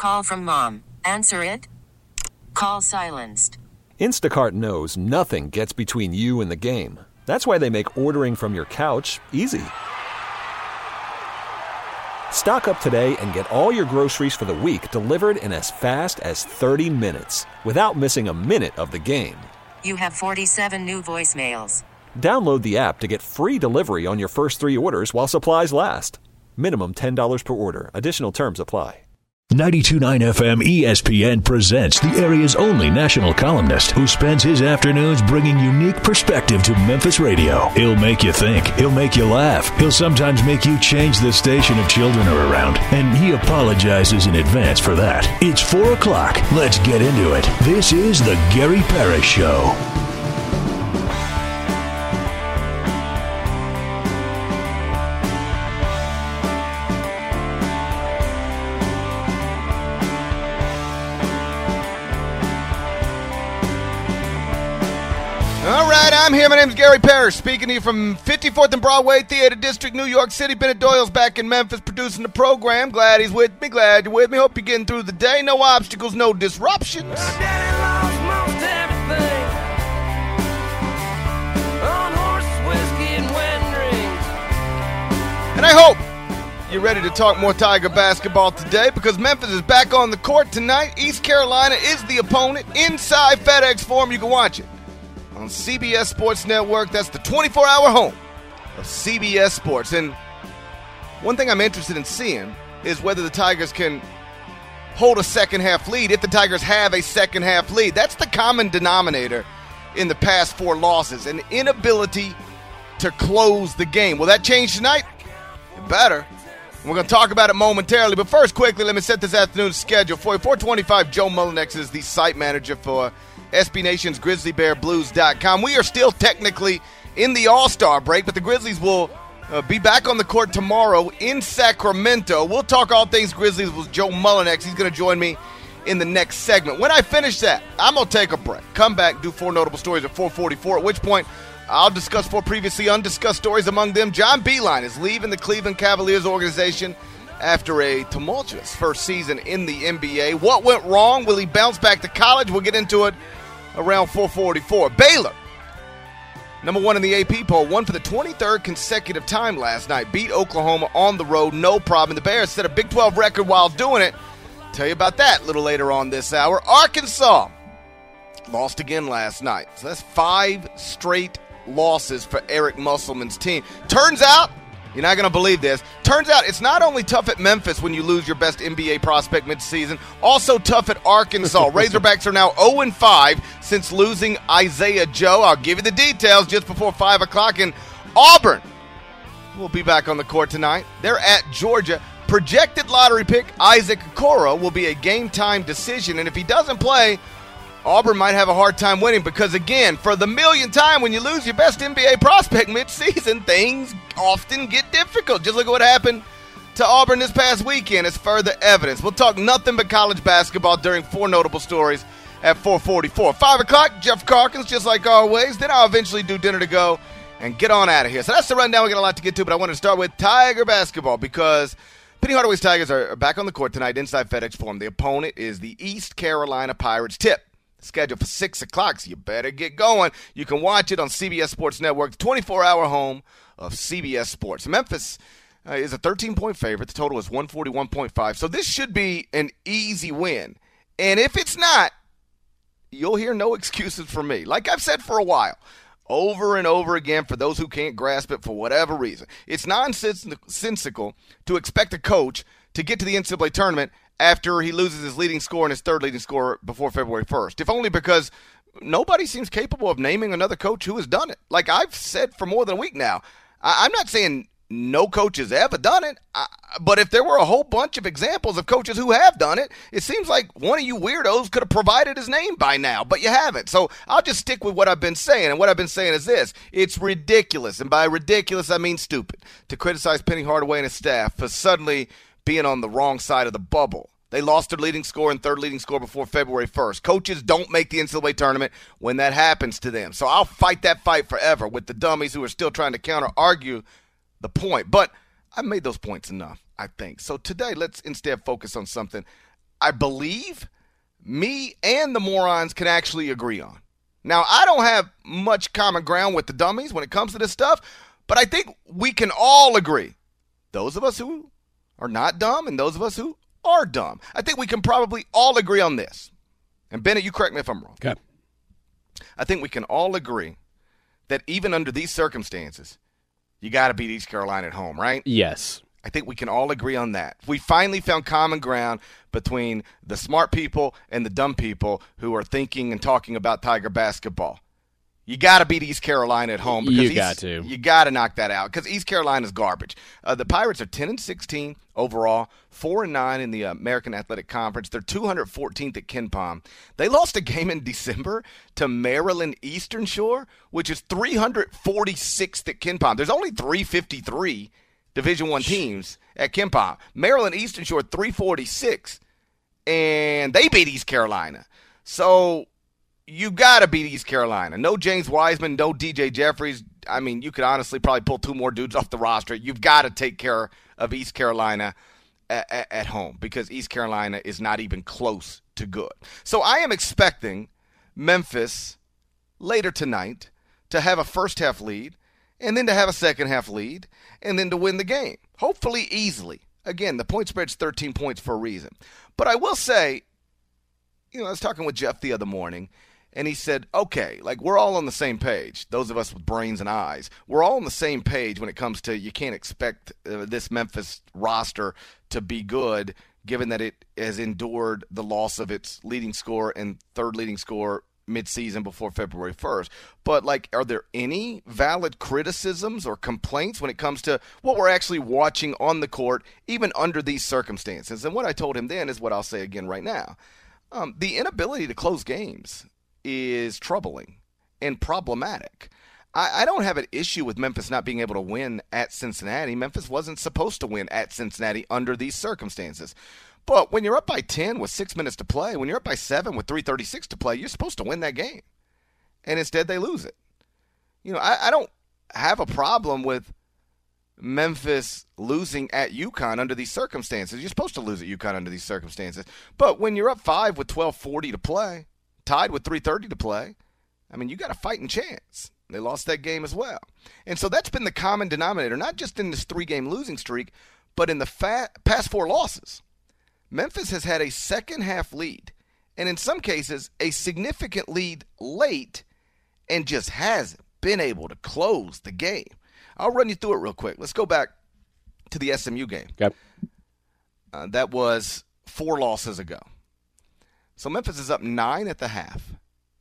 Call from mom. Answer it. Call silenced. Instacart knows nothing gets between you and the game. That's why they make ordering from your couch easy. Stock up today and get all your groceries for the week delivered in as fast as 30 minutes without missing a minute of the game. You have 47 new voicemails. Download the app to get free delivery on your first 3 orders while supplies last. Minimum $10 per order. Additional terms apply. 92.9 FM ESPN presents the area's only national columnist who spends his afternoons bringing unique perspective to Memphis radio. He'll make you think. He'll make you laugh. He'll sometimes make you change the station if children are around. And he apologizes in advance for that. It's 4 o'clock. Let's get into it. This is the Gary Parrish Show. I'm here. My name's Gary Parrish, speaking to you from 54th and Broadway, Theater District, New York City. Bennett Doyle's back in Memphis producing the program. Glad he's with me. Glad you're with me. Hope you're getting through the day. No obstacles, no disruptions. Daddy lost most everything on horse, whiskey, and wedding rings. And I hope you're ready to talk more Tiger basketball today because Memphis is back on the court tonight. East Carolina is the opponent. Inside FedEx Forum, you can watch it on CBS Sports Network. That's the 24-hour home of CBS Sports. And one thing I'm interested in seeing is whether the Tigers can hold a second-half lead, if the Tigers have a second-half lead. That's the common denominator in the past 4 losses, an inability to close the game. Will that change tonight? It better. We're going to talk about it momentarily. But first, quickly, let me set this afternoon's schedule for you. 425, Joe Mullinex is the site manager for SB Nation's GrizzlyBearBlues.com. We are still technically in the All-Star break, but the Grizzlies will be back on the court tomorrow in Sacramento. We'll talk all things Grizzlies with Joe Mullinex. He's going to join me in the next segment. When I finish that, I'm going to take a break. Come back, do 4 notable stories at 4:44, at which point I'll discuss 4 previously undiscussed stories. Among them, John Beilein is leaving the Cleveland Cavaliers organization after a tumultuous first season in the NBA. What went wrong? Will he bounce back to college? We'll get into it around 4:44. Baylor, number 1 in the AP poll, won for the 23rd consecutive time last night. Beat Oklahoma on the road, no problem. The Bears set a Big 12 record while doing it. Tell you about that a little later on this hour. Arkansas lost again last night. So that's 5 straight losses for Eric Musselman's team. Turns out, you're not going to believe this. Turns out it's not only tough at Memphis when you lose your best NBA prospect midseason, also tough at Arkansas. Razorbacks are now 0-5 since losing Isaiah Joe. I'll give you the details just before 5 o'clock. And Auburn will be back on the court tonight. They're at Georgia. Projected lottery pick Isaac Okoro will be a game-time decision. And if he doesn't play, Auburn might have a hard time winning because, again, for the millionth time, when you lose your best NBA prospect midseason, things often get difficult. Just look at what happened to Auburn this past weekend as further evidence. We'll talk nothing but college basketball during 4 notable stories at 4:44. 5 o'clock, Jeff Calkins, just like always. Then I'll eventually do dinner to go and get on out of here. So that's the rundown. We got a lot to get to, but I want to start with Tiger basketball because Penny Hardaway's Tigers are back on the court tonight inside FedEx Forum. The opponent is the East Carolina Pirates. Tip scheduled for 6 o'clock, so you better get going. You can watch it on CBS Sports Network, the 24-hour home of CBS Sports. Memphis is a 13-point favorite. The total is 141.5, so this should be an easy win. And if it's not, you'll hear no excuses from me. Like I've said for a while, over and over again, for those who can't grasp it for whatever reason, it's nonsensical to expect a coach to get to the NCAA tournament after he loses his leading scorer and his 3rd leading scorer before February 1st, if only because nobody seems capable of naming another coach who has done it. Like I've said for more than a week now, I'm not saying no coach has ever done it, but if there were a whole bunch of examples of coaches who have done it, it seems like one of you weirdos could have provided his name by now, but you haven't. So I'll just stick with what I've been saying, and what I've been saying is this. It's ridiculous, and by ridiculous I mean stupid, to criticize Penny Hardaway and his staff for suddenly being on the wrong side of the bubble. They lost their leading scorer and 3rd leading scorer before February 1st. Coaches don't make the NCAA tournament when that happens to them. So I'll fight that fight forever with the dummies who are still trying to counter-argue the point. But I've made those points enough, I think. So today, let's instead focus on something I believe me and the morons can actually agree on. Now, I don't have much common ground with the dummies when it comes to this stuff, but I think we can all agree. Those of us who are not dumb and those of us who are dumb. I think we can probably all agree on this. And Bennett, you correct me if I'm wrong. Okay. I think we can all agree that even under these circumstances, you got to beat East Carolina at home, right? Yes. I think we can all agree on that. We finally found common ground between the smart people and the dumb people who are thinking and talking about Tiger basketball. You got to beat East Carolina at home. Because you got to knock that out because East Carolina's garbage. The Pirates are 10-16 overall, 4-9 in the American Athletic Conference. They're 214th at KenPom. They lost a game in December to Maryland Eastern Shore, which is 346th at KenPom. There's only 353 Division I teams at KenPom. Maryland Eastern Shore 346, and they beat East Carolina. So you got to beat East Carolina. No James Wiseman, no DJ Jeffries. I mean, you could honestly probably pull two more dudes off the roster. You've got to take care of East Carolina at home because East Carolina is not even close to good. So I am expecting Memphis later tonight to have a first-half lead and then to have a second-half lead and then to win the game, hopefully easily. Again, the point spread's 13 points for a reason. But I will say, I was talking with Jeff the other morning, and he said, okay, like we're all on the same page, those of us with brains and eyes. We're all on the same page when it comes to you can't expect this Memphis roster to be good given that it has endured the loss of its leading scorer and third leading scorer mid-season before February 1st. But, are there any valid criticisms or complaints when it comes to what we're actually watching on the court, even under these circumstances? And what I told him then is what I'll say again right now. The inability to close games is troubling and problematic. I don't have an issue with Memphis not being able to win at Cincinnati. Memphis wasn't supposed to win at Cincinnati under these circumstances. But when you're up by 10 with 6 minutes to play, when you're up by 7 with 3:36 to play, you're supposed to win that game. And instead they lose it. I don't have a problem with Memphis losing at UConn under these circumstances. You're supposed to lose at UConn under these circumstances. But when you're up 5 with 12:40 to play, tied with 3:30 to play, you got a fighting chance. They lost that game as well. And so that's been the common denominator, not just in this 3-game losing streak, but in the past 4 losses. Memphis has had a second-half lead, and in some cases, a significant lead late, and just hasn't been able to close the game. I'll run you through it real quick. Let's go back to the SMU game. Okay. That was 4 losses ago. So Memphis is up 9 at the half,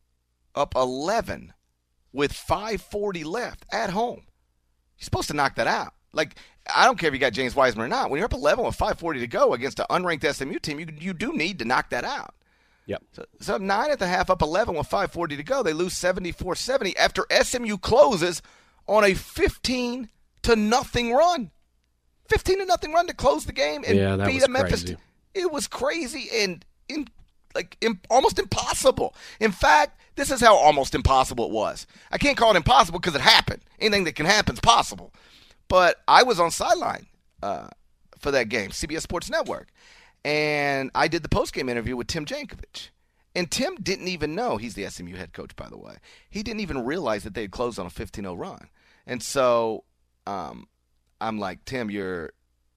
up 11 with 5:40 left at home. You're supposed to knock that out. I don't care if you got James Wiseman or not. When you're up 11 with 5:40 to go against an unranked SMU team, you do need to knock that out. Yep. So up 9 at the half, up 11 with 5:40 to go. They lose 74-70 after SMU closes on a 15-0 run. 15-0 run to close the game and beat a Memphis. Crazy. It was crazy and almost impossible. In fact, this is how almost impossible it was. I can't call it impossible because it happened. Anything that can happen is possible. But I was on sideline for that game, CBS Sports Network. And I did the postgame interview with Tim Jankovich. And Tim didn't even know, he's the SMU head coach, by the way. He didn't even realize that they had closed on a 15-0 run. And so I'm like, Tim, you're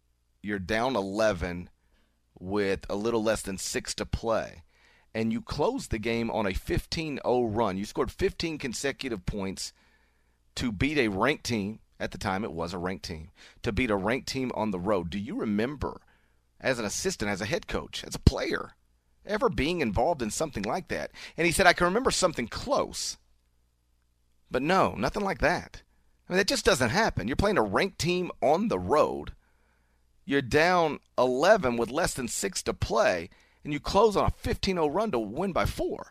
down 11 with a little less than 6 to play. And you closed the game on a 15-0 run. You scored 15 consecutive points to beat a ranked team. At the time, it was a ranked team. To beat a ranked team on the road. Do you remember, as an assistant, as a head coach, as a player, ever being involved in something like that? And he said, I can remember something close. But no, nothing like that. That just doesn't happen. You're playing a ranked team on the road. You're down 11 with less than 6 to play, and you close on a 15-0 run to win by 4.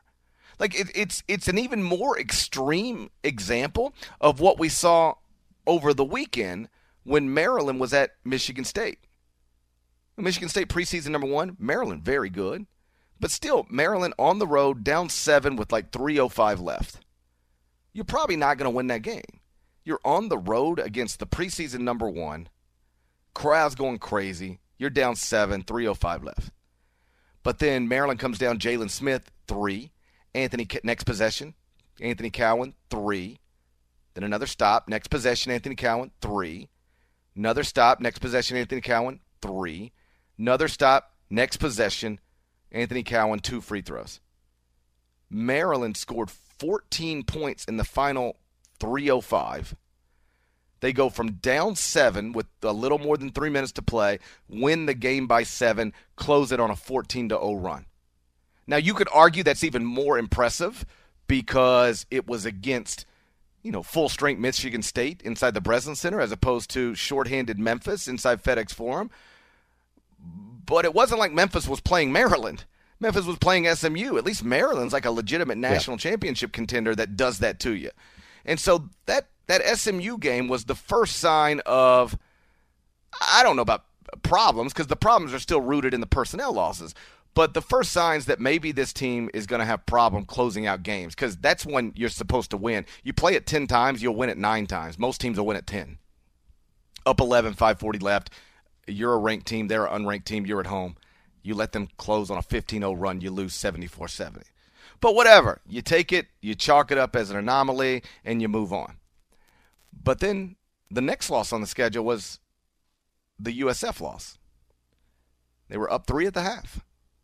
It's an even more extreme example of what we saw over the weekend when Maryland was at Michigan State. Michigan State preseason number 1, Maryland, very good. But still, Maryland on the road, down 7 with 3:05 left. You're probably not going to win that game. You're on the road against the preseason number 1. Crowd's going crazy. You're down 7, 3:05 left. But then Maryland comes down, Jalen Smith, 3. Next possession, Anthony Cowan, 3. Then another stop, next possession, Anthony Cowan, 3. Another stop, next possession, Anthony Cowan, 3. Another stop, next possession, Anthony Cowan, 2 free throws. Maryland scored 14 points in the final 3:05. They go from down 7 with a little more than 3 minutes to play, win the game by 7, close it on a 14-0 run. Now, you could argue that's even more impressive because it was against, full-strength Michigan State inside the Breslin Center as opposed to shorthanded Memphis inside FedEx Forum. But it wasn't like Memphis was playing Maryland. Memphis was playing SMU. At least Maryland's like a legitimate national championship contender that does that to you. And so that SMU game was the first sign of, I don't know about problems because the problems are still rooted in the personnel losses. But the first signs that maybe this team is going to have problem closing out games because that's when you're supposed to win. You play it 10 times, you'll win it 9 times. Most teams will win it 10. Up 11, 5:40 left. You're a ranked team. They're an unranked team. You're at home. You let them close on a 15-0 run. You lose 74-70. But whatever. You take it, you chalk it up as an anomaly, and you move on. But then the next loss on the schedule was the USF loss. They were up 3 at the half.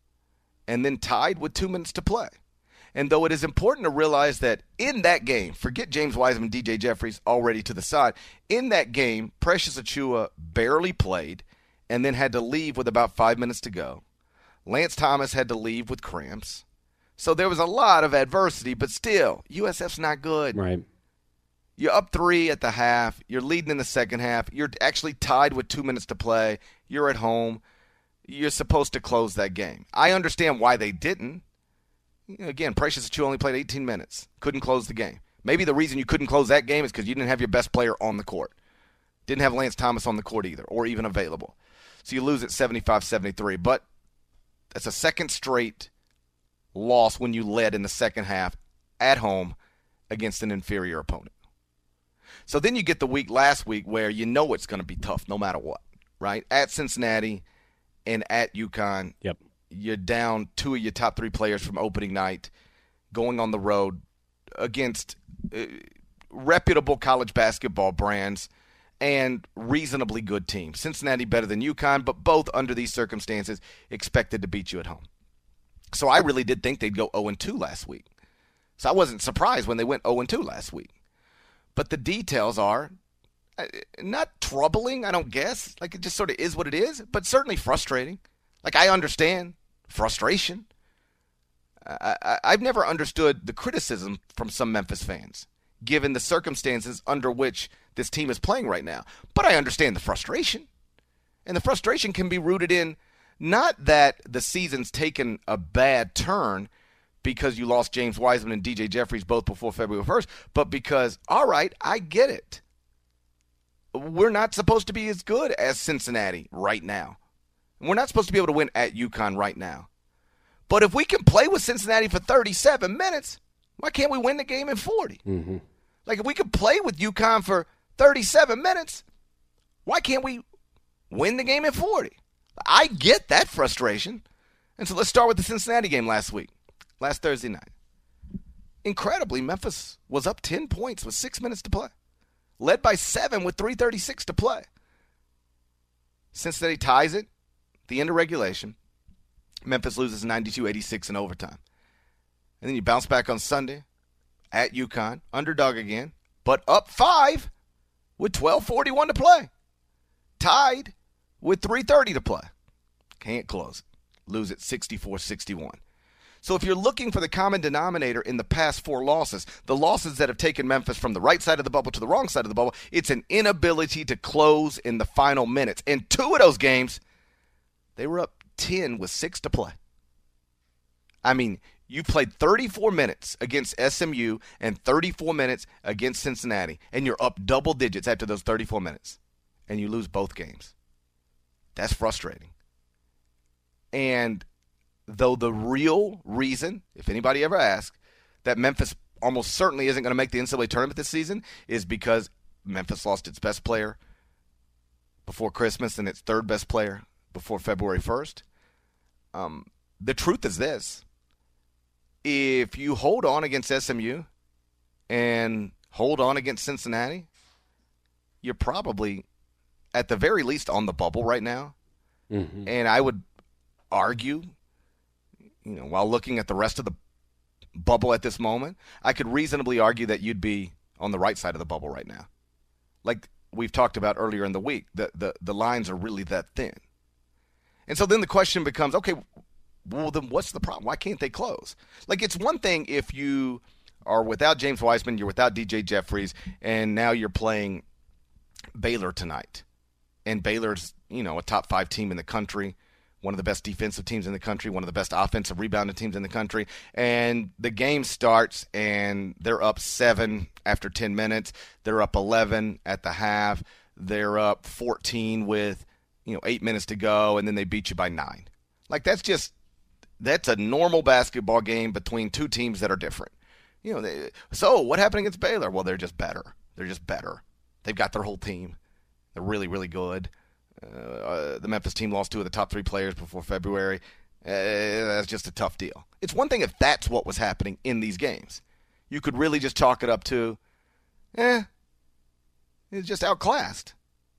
And then tied with 2 minutes to play. And though it is important to realize that in that game, forget James Wiseman, DJ Jeffries already to the side, in that game, Precious Achiuwa barely played and then had to leave with about 5 minutes to go. Lance Thomas had to leave with cramps. So there was a lot of adversity, but still, USF's not good. Right. You're up 3 at the half. You're leading in the second half. You're actually tied with 2 minutes to play. You're at home. You're supposed to close that game. I understand why they didn't. Again, Precious Achiuwa only played 18 minutes. Couldn't close the game. Maybe the reason you couldn't close that game is because you didn't have your best player on the court. Didn't have Lance Thomas on the court either, or even available. So you lose at 75-73. But that's a second straight loss when you led in the second half at home against an inferior opponent. So then you get the week last week where you know it's going to be tough no matter what, right? At Cincinnati and at UConn. Yep. You're down 2 of your top 3 players from opening night, going on the road against reputable college basketball brands and reasonably good teams. Cincinnati better than UConn, but both under these circumstances expected to beat you at home. So I really did think they'd go 0-2 last week. So I wasn't surprised when they went 0-2 last week. But the details are not troubling, I don't guess. Like, it just sort of is what it is, but certainly frustrating. Like, I understand frustration. I've never understood the criticism from some Memphis fans, given the circumstances under which this team is playing right now. But I understand the frustration. And the frustration can be rooted in not that the season's taken a bad turn because you lost James Wiseman and DJ Jeffries both before February 1st, but because, all right, I get it. We're not supposed to be as good as Cincinnati right now. We're not supposed to be able to win at UConn right now. But if we can play with Cincinnati for 37 minutes, why can't we win the game in 40? Mm-hmm. Like, if we could play with UConn for 37 minutes, why can't we win the game in 40? I get that frustration. And so let's start with the Cincinnati game last Thursday night. Incredibly, Memphis was up 10 points with 6 minutes to play. Led by 7 with 3:36 to play. Cincinnati ties it. The end of regulation. Memphis loses 92-86 in overtime. And then you bounce back on Sunday at UConn, underdog again, but up 5 with 12:41 to play. Tied with 3:30 to play. Can't close it. Lose it 64-61. So if you're looking for the common denominator in the past 4 losses, the losses that have taken Memphis from the right side of the bubble to the wrong side of the bubble, it's an inability to close in the final minutes. In 2 of those games, they were up 10 with 6 to play. I mean, you played 34 minutes against SMU and 34 minutes against Cincinnati, and you're up double digits after those 34 minutes, and you lose both games. That's frustrating. And though the real reason, if anybody ever asks, that Memphis almost certainly isn't going to make the NCAA tournament this season is because Memphis lost its best player before Christmas and its third best player before February 1st. the truth is this. If you hold on against SMU and hold on against Cincinnati, you're probably, at the very least, on the bubble right now. Mm-hmm. And I would argue, while looking at the rest of the bubble at this moment, I could reasonably argue that you'd be on the right side of the bubble right now. Like we've talked about earlier in the week, the lines are really that thin. And so then the question becomes, okay, well, then what's the problem? Why can't they close? Like, it's one thing if you are without James Wiseman, you're without DJ Jeffries, and now you're playing Baylor tonight. And Baylor's, a top 5 team in the country, one of the best defensive teams in the country, one of the best offensive rebounding teams in the country. And the game starts, and they're up 7 after 10 minutes. They're up 11 at the half. They're up 14 with, 8 minutes to go, and then they beat you by 9. Like, that's a normal basketball game between two teams that are different. So what happened against Baylor? Well, they're just better. They've got their whole team. They're really, really good. The Memphis team lost 2 of the top 3 players before February. That's just a tough deal. It's one thing if that's what was happening in these games. You could really just chalk it up to, it's just outclassed.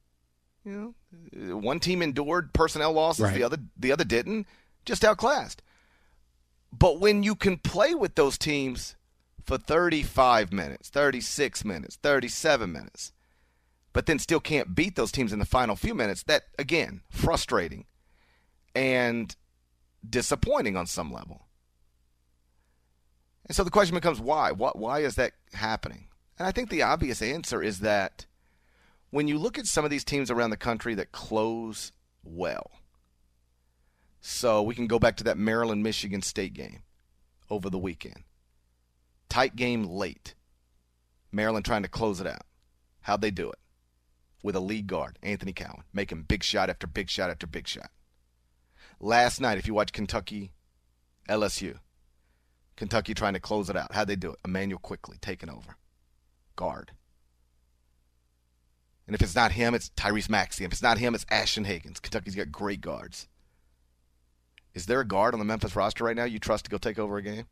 One team endured personnel losses, right. The other didn't. Just outclassed. But when you can play with those teams for 35 minutes, 36 minutes, 37 minutes, but then still can't beat those teams in the final few minutes, that, again, frustrating and disappointing on some level. And so the question becomes why? Why is that happening? And I think the obvious answer is that when you look at some of these teams around the country that close well, so we can go back to that Maryland-Michigan State game over the weekend. Tight game late. Maryland trying to close it out. How'd they do it? With a lead guard, Anthony Cowan, making big shot after big shot after big shot. Last night, if you watch Kentucky, LSU, Kentucky trying to close it out. How'd they do it? Emmanuel Quickley taking over. Guard. And if it's not him, it's Tyrese Maxey. If it's not him, it's Ashton Higgins. Kentucky's got great guards. Is there a guard on the Memphis roster right now you trust to go take over a game?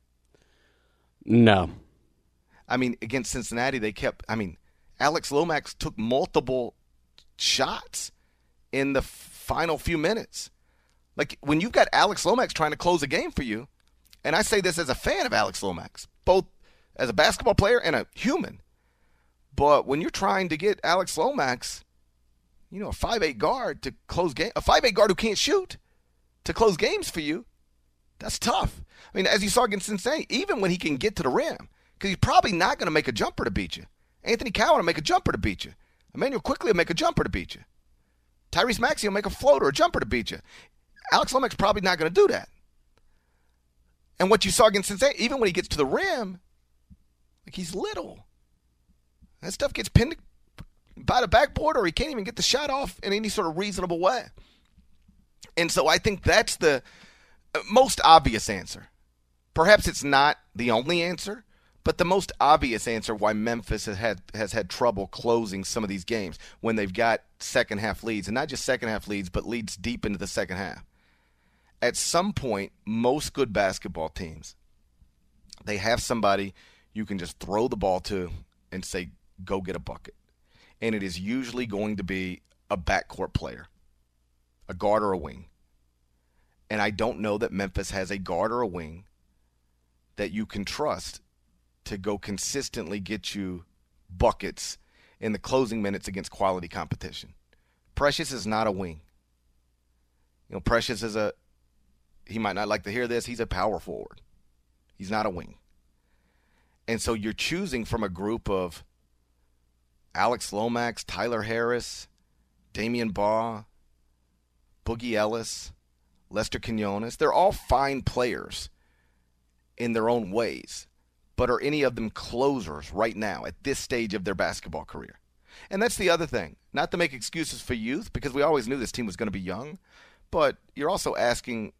No. I mean, against Cincinnati, Alex Lomax took multiple shots in the final few minutes. Like, when you've got Alex Lomax trying to close a game for you, and I say this as a fan of Alex Lomax, both as a basketball player and a human, but when you're trying to get Alex Lomax, a 5'8" guard to close game, a 5'8" guard who can't shoot, to close games for you, that's tough. I mean, as you saw against Cincinnati, even when he can get to the rim, because he's probably not going to make a jumper to beat you. Anthony Cowan will make a jumper to beat you. Emmanuel Quickley will make a jumper to beat you. Tyrese Maxey will make a floater or a jumper to beat you. Alex Lomax probably not going to do that. And what you saw against Cincinnati, even when he gets to the rim, like, he's little. That stuff gets pinned by the backboard, or he can't even get the shot off in any sort of reasonable way. And so I think that's the most obvious answer. Perhaps it's not the only answer, but the most obvious answer why Memphis has had trouble closing some of these games when they've got second-half leads, and not just second-half leads, but leads deep into the second half. At some point, most good basketball teams, they have somebody you can just throw the ball to and say, go get a bucket. And it is usually going to be a backcourt player, a guard or a wing. And I don't know that Memphis has a guard or a wing that you can trust to go consistently get you buckets in the closing minutes against quality competition. Precious is not a wing. Precious is he might not like to hear this, he's a power forward. He's not a wing. And so you're choosing from a group of Alex Lomax, Tyler Harris, Damian Baugh, Boogie Ellis, Lester Quinones. They're all fine players in their own ways, but are any of them closers right now at this stage of their basketball career? And that's the other thing. Not to make excuses for youth, because we always knew this team was going to be young, but you're also asking,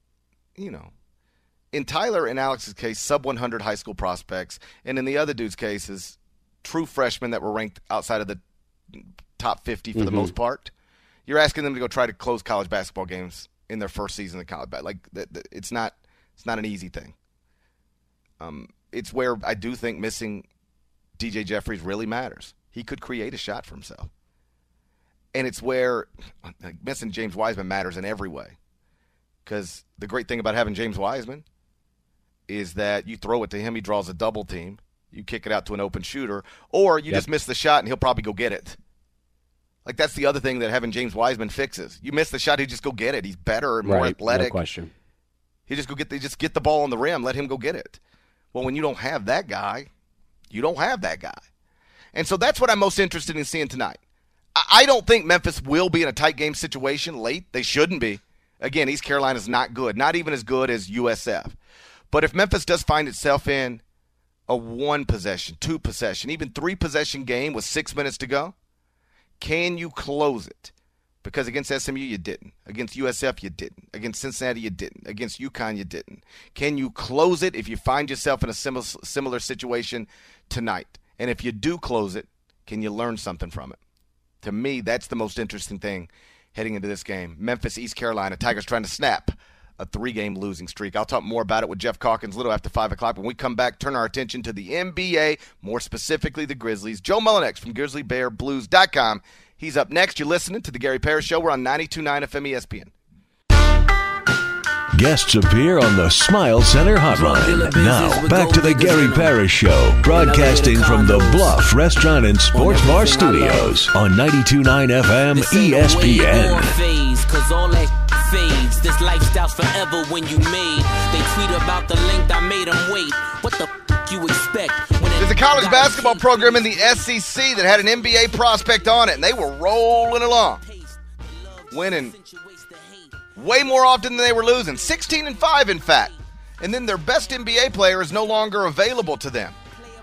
in Tyler and Alex's case, sub-100 high school prospects, and in the other dude's cases, true freshmen that were ranked outside of the top 50 for the most part. You're asking them to go try to close college basketball games in their first season of college. Like it's not an easy thing. It's where I do think missing DJ Jeffries really matters. He could create a shot for himself. And it's where missing James Wiseman matters in every way. Because the great thing about having James Wiseman is that you throw it to him, he draws a double team, you kick it out to an open shooter, or you just miss the shot and he'll probably go get it. Like, that's the other thing that having James Wiseman fixes. You miss the shot, he'll just go get it. He's better and more athletic. No question. He just get the ball on the rim, let him go get it. Well, when you don't have that guy, you don't have that guy. And so that's what I'm most interested in seeing tonight. I don't think Memphis will be in a tight game situation late. They shouldn't be. Again, East Carolina's not good, not even as good as USF. But if Memphis does find itself in a 1-possession, 2-possession, even 3-possession game with 6 minutes to go, can you close it? Because against SMU, you didn't. Against USF, you didn't. Against Cincinnati, you didn't. Against UConn, you didn't. Can you close it if you find yourself in a similar situation tonight? And if you do close it, can you learn something from it? To me, that's the most interesting thing heading into this game. Memphis, East Carolina, Tigers trying to snap a 3-game losing streak. I'll talk more about it with Jeff Calkins a little after 5 o'clock. When we come back, turn our attention to the NBA, more specifically the Grizzlies. Joe Mullinex from GrizzlyBearBlues.com. He's up next. You're listening to The Gary Parrish Show. We're on 92.9 FM ESPN. Guests appear on the Smile Center hotline. Now, back to the Gary Parrish Show, broadcasting from the Bluff Restaurant and Sports Bar Studios on 92.9 FM ESPN. Cause all that fades. This lifestyle's forever when you made. They tweet about the length I made them wait. What the you expect? There's a college basketball program in the SEC that had an NBA prospect on it, and they were rolling along, winning way more often than they were losing. 16-5, in fact. And then their best NBA player is no longer available to them.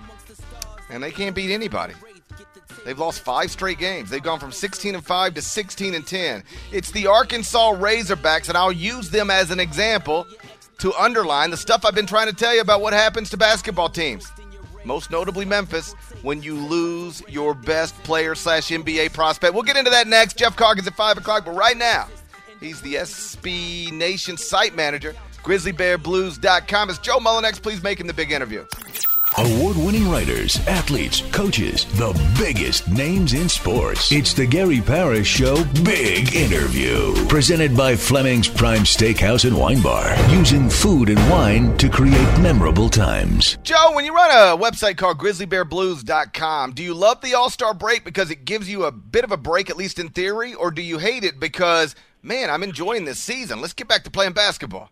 And they can't beat anybody. They've lost 5 straight games. They've gone from 16-5 to 16-10. It's the Arkansas Razorbacks, and I'll use them as an example to underline the stuff I've been trying to tell you about what happens to basketball teams. Most notably Memphis, when you lose your best player / NBA prospect. We'll get into that next. Jeff Calkins at 5 o'clock, but right now, he's the SB Nation site manager, GrizzlyBearBlues.com. As Joe Mullinex, please make him the big interview. Award-winning writers, athletes, coaches, the biggest names in sports. It's the Gary Parrish Show Big Interview. Presented by Fleming's Prime Steakhouse and Wine Bar. Using food and wine to create memorable times. Joe, when you run a website called GrizzlyBearBlues.com, do you love the All-Star break because it gives you a bit of a break, at least in theory, or do you hate it because, man, I'm enjoying this season. Let's get back to playing basketball.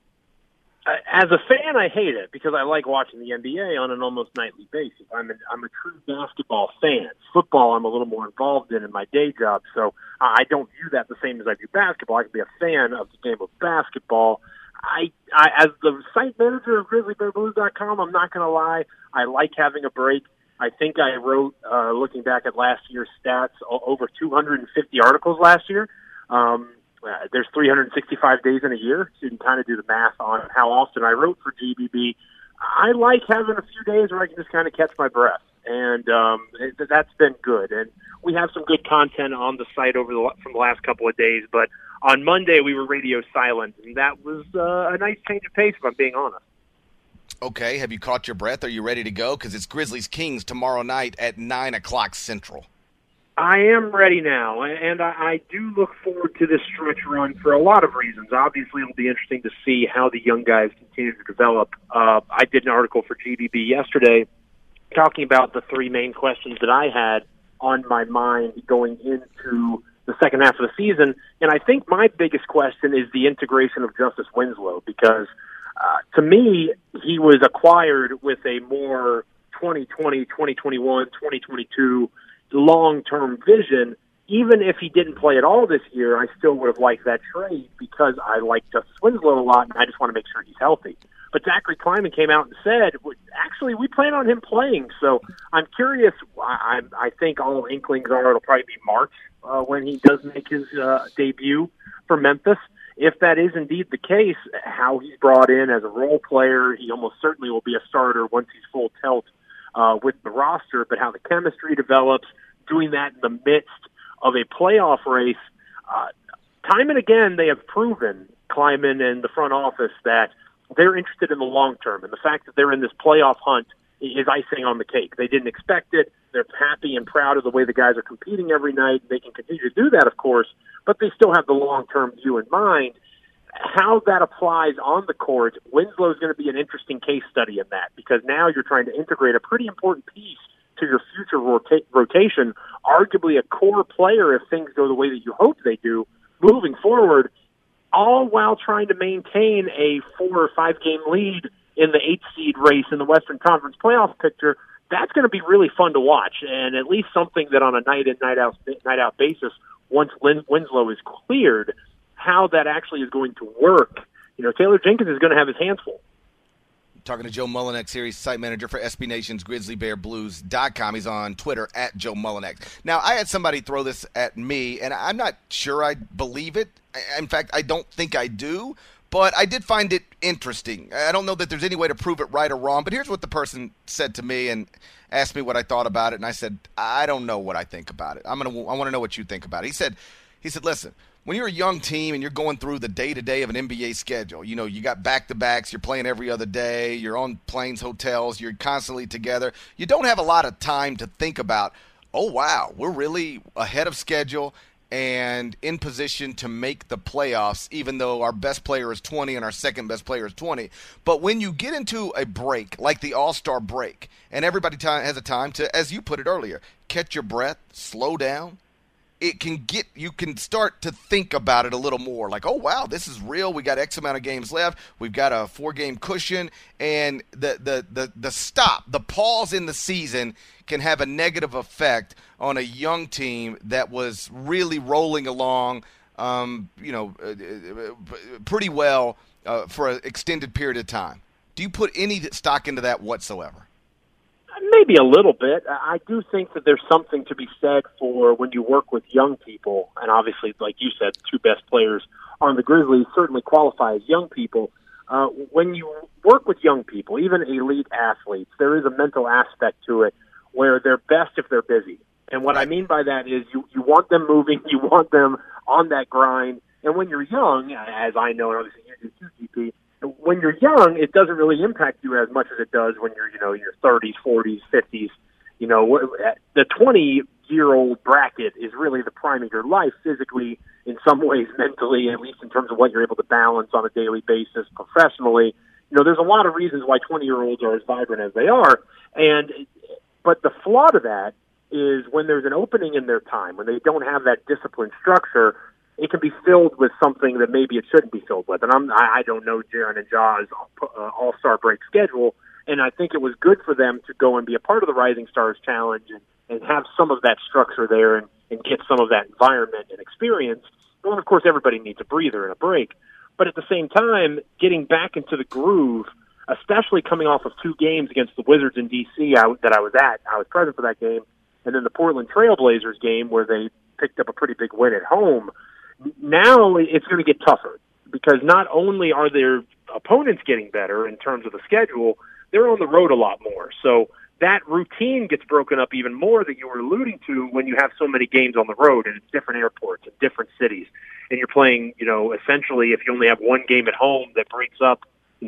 As a fan, I hate it because I like watching the NBA on an almost nightly basis. I'm a true basketball fan. Football, I'm a little more involved in my day job, so I don't view that the same as I do basketball. I can be a fan of the game of basketball. I as the site manager of GrizzlyBearBlues.com, I'm not going to lie, I like having a break. I think I wrote, looking back at last year's stats, over 250 articles last year. There's 365 days in a year, so you can kind of do the math on how often I wrote for GBB. I like having a few days where I can just kind of catch my breath, and that's been good. And we have some good content on the site from the last couple of days, but on Monday we were radio silent, and that was a nice change of pace, if I'm being honest. Okay, have you caught your breath? Are you ready to go? Because it's Grizzlies Kings tomorrow night at 9 o'clock Central. I am ready now, and I do look forward to this stretch run for a lot of reasons. Obviously, it'll be interesting to see how the young guys continue to develop. I did an article for GBB yesterday talking about the 3 main questions that I had on my mind going into the second half of the season, and I think my biggest question is the integration of Justice Winslow, because to me, he was acquired with a more 2020, 2021, 2022 long-term vision. Even if he didn't play at all this year, I still would have liked that trade because I like Justice Winslow a lot, and I just want to make sure he's healthy. But Zachary Kleiman came out and said, actually, we plan on him playing. So I'm curious. I think all inklings are it'll probably be March when he does make his debut for Memphis. If that is indeed the case, how he's brought in as a role player, he almost certainly will be a starter once he's full tilt with the roster, but how the chemistry develops, doing that in the midst of a playoff race. Time and again, they have proven Kleiman and the front office that they're interested in the long term, and the fact that they're in this playoff hunt is icing on the cake. They didn't expect it. They're happy and proud of the way the guys are competing every night. They can continue to do that, of course, but they still have the long-term view in mind. How that applies on the court, Winslow is going to be an interesting case study in that, because now you're trying to integrate a pretty important piece to your future rotation, arguably a core player if things go the way that you hope they do moving forward, all while trying to maintain a 4 or 5 game lead in the 8 seed race in the Western Conference playoff picture. That's going to be really fun to watch, and at least something that on a night in, night out basis, once Winslow is cleared, how that actually is going to work. Taylor Jenkins is going to have his hands full. Talking to Joe Mullinax here. He's site manager for SB Nation's GrizzlyBearBlues.com. He's on Twitter at Joe Mullinax. Now, I had somebody throw this at me, and I'm not sure I believe it. In fact, I don't think I do, but I did find it interesting. I don't know that there's any way to prove it right or wrong, but here's what the person said to me and asked me what I thought about it, and I said, I don't know what I think about it. I want to know what you think about it. He said, listen, when you're a young team and you're going through the day-to-day of an NBA schedule, you got back-to-backs, you're playing every other day, you're on planes, hotels, you're constantly together. You don't have a lot of time to think about, oh, wow, we're really ahead of schedule and in position to make the playoffs, even though our best player is 20 and our second best player is 20. But when you get into a break, like the All-Star break, and everybody has a time to, as you put it earlier, catch your breath, slow down, you can start to think about it a little more, like, oh, wow, this is real. We got X amount of games left. We've got a 4-game cushion, and the pause in the season can have a negative effect on a young team that was really rolling along, pretty well for an extended period of time. Do you put any stock into that whatsoever? Maybe a little bit. I do think that there's something to be said for when you work with young people, and obviously, like you said, the 2 best players on the Grizzlies certainly qualify as young people. When you work with young people, even elite athletes, there is a mental aspect to it where they're best if they're busy. And what I mean by that is you want them moving, you want them on that grind. And when you're young, as I know, and obviously you do too, GP, when you're young, it doesn't really impact you as much as it does when you're, in your 30s, 40s, 50s. The 20-year-old bracket is really the prime of your life physically, in some ways mentally, at least in terms of what you're able to balance on a daily basis professionally. There's a lot of reasons why 20-year-olds are as vibrant as they are. But the flaw to that is when there's an opening in their time, when they don't have that disciplined structure, it can be filled with something that maybe it shouldn't be filled with. And I don't know Jaren and Ja's All-Star break schedule, and I think it was good for them to go and be a part of the Rising Stars Challenge and have some of that structure there and get some of that environment and experience. Well, of course, everybody needs a breather and a break. But at the same time, getting back into the groove, especially coming off of 2 games against the Wizards in D.C. that I was at. I was present for that game, and then the Portland Trailblazers game where they picked up a pretty big win at home. Now it's going to get tougher because not only are their opponents getting better in terms of the schedule, they're on the road a lot more. So that routine gets broken up even more that you were alluding to when you have so many games on the road and it's different airports and different cities. And you're playing, essentially if you only have 1 game at home that breaks up,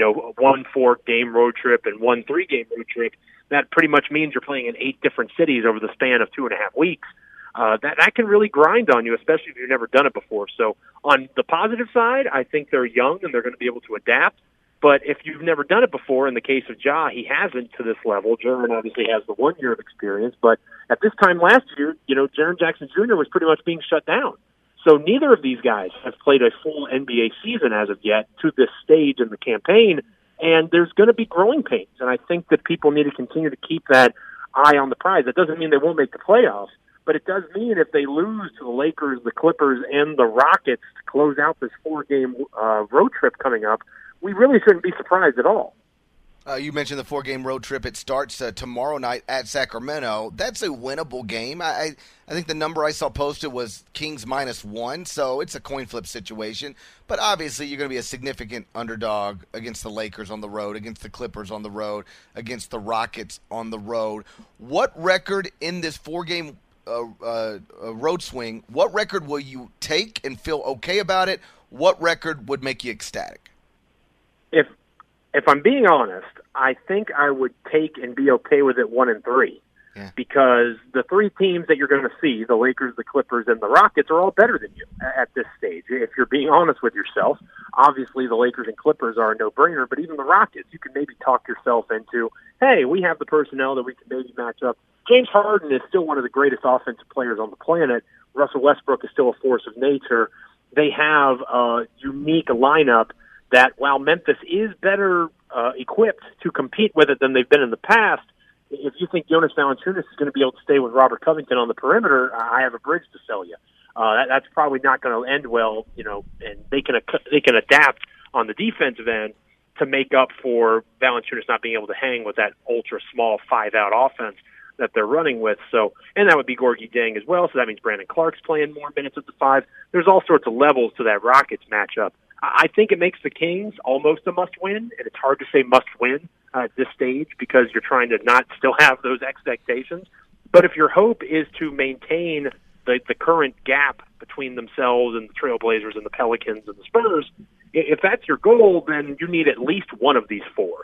1 4-game road trip and 1 3-game road trip, that pretty much means you're playing in 8 different cities over the span of 2.5 weeks. That can really grind on you, especially if you've never done it before. So on the positive side, I think they're young and they're going to be able to adapt. But if you've never done it before, in the case of Ja, he hasn't to this level. Jaren obviously has the 1 year of experience. But at this time last year, Jaren Jackson Jr. was pretty much being shut down. So neither of these guys have played a full NBA season as of yet to this stage in the campaign. And there's going to be growing pains. And I think that people need to continue to keep that eye on the prize. That doesn't mean they won't make the playoffs. But it does mean if they lose to the Lakers, the Clippers, and the Rockets to close out this 4-game road trip coming up, we really shouldn't be surprised at all. You mentioned the 4-game road trip. It starts tomorrow night at Sacramento. That's a winnable game. I think the number I saw posted was Kings -1, so it's a coin flip situation. But obviously you're going to be a significant underdog against the Lakers on the road, against the Clippers on the road, against the Rockets on the road. What record in this 4-game road swing, what record will you take and feel okay about it? what record would make you ecstatic? If I'm being honest, I think I would take and be okay with it 1-3. Yeah. Because the three teams that you're going to see, the Lakers, the Clippers, and the Rockets, are all better than you at this stage. If you're being honest with yourself, obviously the Lakers and Clippers are a no-brainer, but even the Rockets, you can maybe talk yourself into, hey, we have the personnel that we can maybe match up. James Harden is still one of the greatest offensive players on the planet. Russell Westbrook is still a force of nature. They have a unique lineup that, while Memphis is better equipped to compete with it than they've been in the past, if you think Jonas Valanciunas is going to be able to stay with Robert Covington on the perimeter, I have a bridge to sell you. That's probably not going to end well, and they can adapt on the defensive end to make up for Valanciunas not being able to hang with that ultra-small 5-out offense that they're running with. So, and that would be Gorgui Dieng as well, so that means Brandon Clark's playing more minutes at the 5. There's all sorts of levels to that Rockets matchup. I think it makes the Kings almost a must-win, and it's hard to say must-win at this stage because you're trying to not still have those expectations. But if your hope is to maintain the current gap between themselves and the Trailblazers and the Pelicans and the Spurs, if that's your goal, then you need at least one of these four.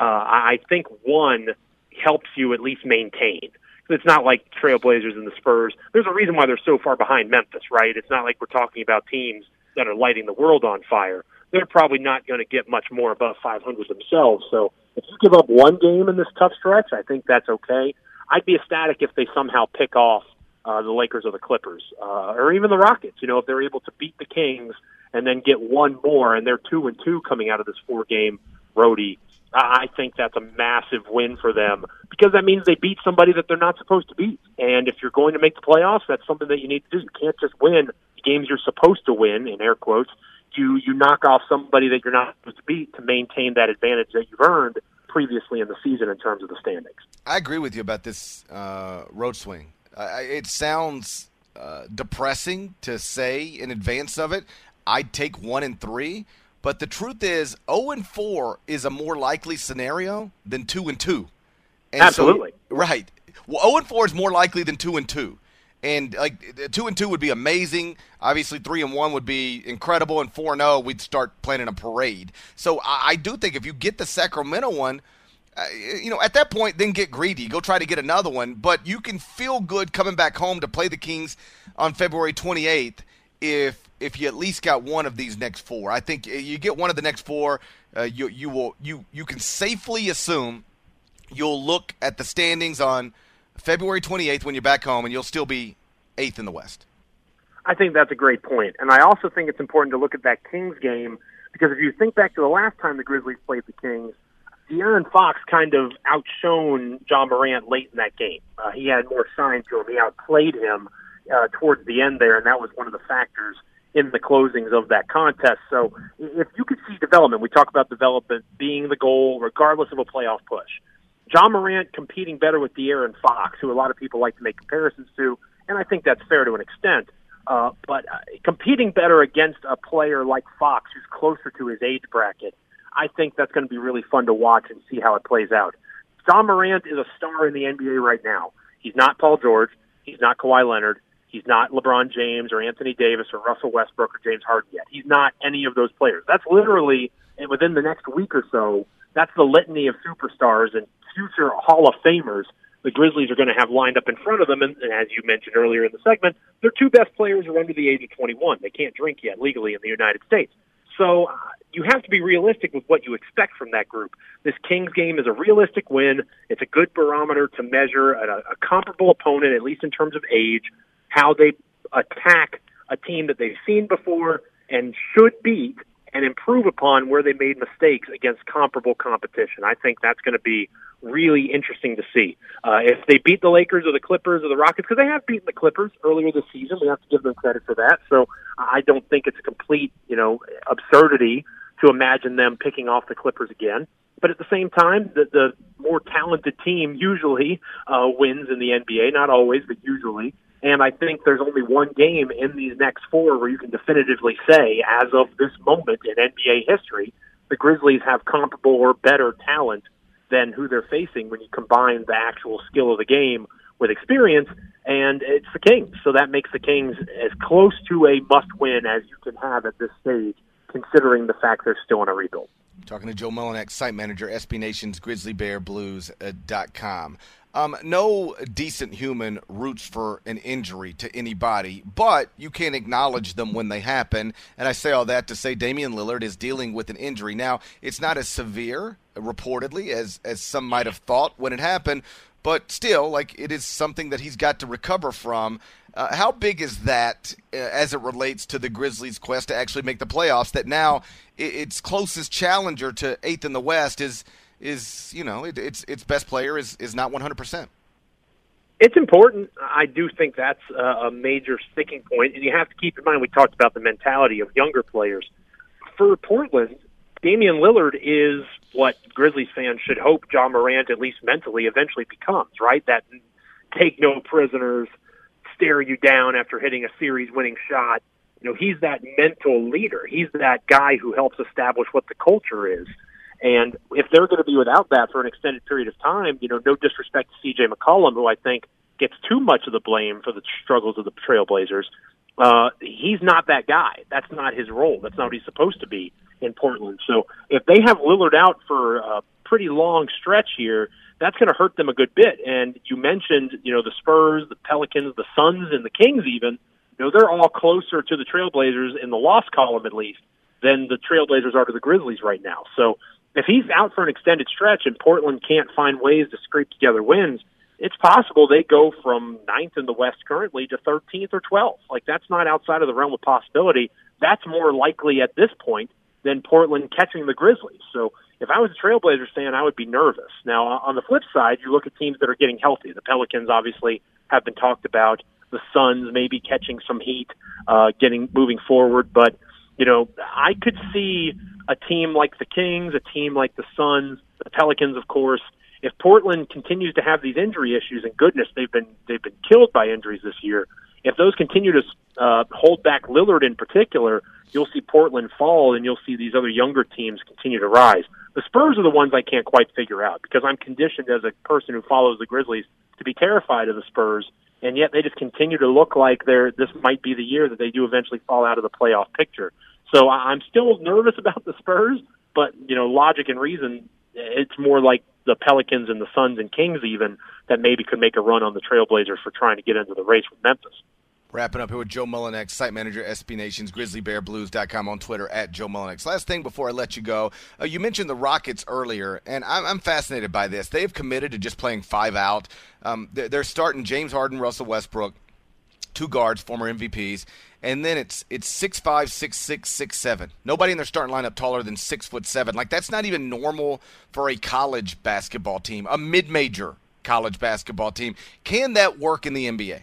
I think one helps you at least maintain. It's not like Trailblazers and the Spurs. There's a reason why they're so far behind Memphis, right? It's not like we're talking about teams that are lighting the world on fire. They're probably not going to get much more above 500 themselves. So if you give up one game in this tough stretch, I think that's okay. I'd be ecstatic if they somehow pick off the Lakers or the Clippers, or even the Rockets. If they're able to beat the Kings and then get one more, and they're 2-2 coming out of this 4-game roadie, I think that's a massive win for them because that means they beat somebody that they're not supposed to beat. And if you're going to make the playoffs, that's something that you need to do. You can't just win the games you're supposed to win, in air quotes. You knock off somebody that you're not supposed to beat to maintain that advantage that you've earned previously in the season in terms of the standings. I agree with you about this road swing. It sounds depressing to say in advance of it. I'd take 1-3. But the truth is, 0-4 is a more likely scenario than 2-2. And absolutely. So, right. Well, 0-4 is more likely than 2-2. And 2-2 would be amazing. Obviously, 3-1 would be incredible, and 4-0 we'd start planning a parade. So I do think if you get the Sacramento one, at that point, then get greedy. Go try to get another one. But you can feel good coming back home to play the Kings on February 28th if you at least got one of these next four. I think you get one of the next four, you can safely assume you'll look at the standings on February 28th when you're back home, and you'll still be 8th in the West. I think that's a great point. And I also think it's important to look at that Kings game because if you think back to the last time the Grizzlies played the Kings, De'Aaron Fox kind of outshone John Morant late in that game. He had more shine to him. He outplayed him towards the end there, and that was one of the factors in the closings of that contest. So if you could see development, we talk about development being the goal regardless of a playoff push. John Morant competing better with De'Aaron Fox, who a lot of people like to make comparisons to, and I think that's fair to an extent. But competing better against a player like Fox, who's closer to his age bracket, I think that's going to be really fun to watch and see how it plays out. John Morant is a star in the NBA right now. He's not Paul George. He's not Kawhi Leonard. He's not LeBron James or Anthony Davis or Russell Westbrook or James Harden yet. He's not any of those players. That's literally, within the next week or so, that's the litany of superstars and future Hall of Famers the Grizzlies are going to have lined up in front of them. And as you mentioned earlier in the segment, their two best players are under the age of 21. They can't drink yet legally in the United States. So you have to be realistic with what you expect from that group. This Kings game is a realistic win. It's a good barometer to measure a comparable opponent, at least in terms of age, how they attack a team that they've seen before and should beat and improve upon where they made mistakes against comparable competition. I think that's going to be really interesting to see. If they beat the Lakers or the Clippers or the Rockets, because they have beaten the Clippers earlier this season, we have to give them credit for that. So I don't think it's a complete, absurdity to imagine them picking off the Clippers again. But at the same time, the more talented team usually wins in the NBA. Not always, but usually. And I think there's only one game in these next four where you can definitively say, as of this moment in NBA history, the Grizzlies have comparable or better talent than who they're facing when you combine the actual skill of the game with experience, and it's the Kings. So that makes the Kings as close to a must-win as you can have at this stage, considering the fact they're still in a rebuild. Talking to Joe Mullinax, site manager, SB Nation's GrizzlyBearBlues.com. No decent human roots for an injury to anybody, but you can acknowledge them when they happen. And I say all that to say Damian Lillard is dealing with an injury. Now, it's not as severe, reportedly, as some might have thought when it happened, but still, like, it is something that he's got to recover from. How big is that as it relates to the Grizzlies' quest to actually make the playoffs, that now its closest challenger to 8th in the West is its best player is not 100%? It's important. I do think that's a major sticking point, and you have to keep in mind we talked about the mentality of younger players. For Portland, Damian Lillard is what Grizzlies fans should hope Ja Morant, at least mentally, eventually becomes, right? That take no prisoners, stare you down after hitting a series-winning shot. He's that mental leader. He's that guy who helps establish what the culture is. And if they're going to be without that for an extended period of time, no disrespect to C.J. McCollum, who I think gets too much of the blame for the struggles of the Trailblazers, he's not that guy. That's not his role. That's not what he's supposed to be in Portland. So if they have Lillard out for a pretty long stretch here, that's going to hurt them a good bit. And you mentioned, the Spurs, the Pelicans, the Suns, and the Kings even, they're all closer to the Trailblazers in the loss column at least than the Trailblazers are to the Grizzlies right now. So if he's out for an extended stretch and Portland can't find ways to scrape together wins, it's possible they go from 9th in the West currently to 13th or 12th. Like, that's not outside of the realm of possibility. That's more likely at this point than Portland catching the Grizzlies. So if I was a Trailblazers fan, I would be nervous. Now, on the flip side, you look at teams that are getting healthy. The Pelicans obviously have been talked about. The Suns maybe catching some heat, moving forward. But, I could see a team like the Kings, a team like the Suns, the Pelicans, of course. If Portland continues to have these injury issues, and goodness, they've been killed by injuries this year. If those continue to hold back Lillard in particular, you'll see Portland fall, and you'll see these other younger teams continue to rise. The Spurs are the ones I can't quite figure out, because I'm conditioned as a person who follows the Grizzlies to be terrified of the Spurs, and yet they just continue to look like this might be the year that they do eventually fall out of the playoff picture. So I'm still nervous about the Spurs, but, logic and reason, it's more like the Pelicans and the Suns and Kings even that maybe could make a run on the Trailblazers for trying to get into the race with Memphis. Wrapping up here with Joe Mullinax, site manager, SB Nation's GrizzlyBearBlues.com, on Twitter at Joe Mullinax. Last thing before I let you go, you mentioned the Rockets earlier, and I'm fascinated by this. They've committed to just playing 5 out. They're starting James Harden, Russell Westbrook, 2 guards, former MVPs, and then it's 6'5", 6'6", 6'7". Nobody in their starting lineup taller than 6'7". Like, that's not even normal for a college basketball team, a mid-major college basketball team. Can that work in the NBA?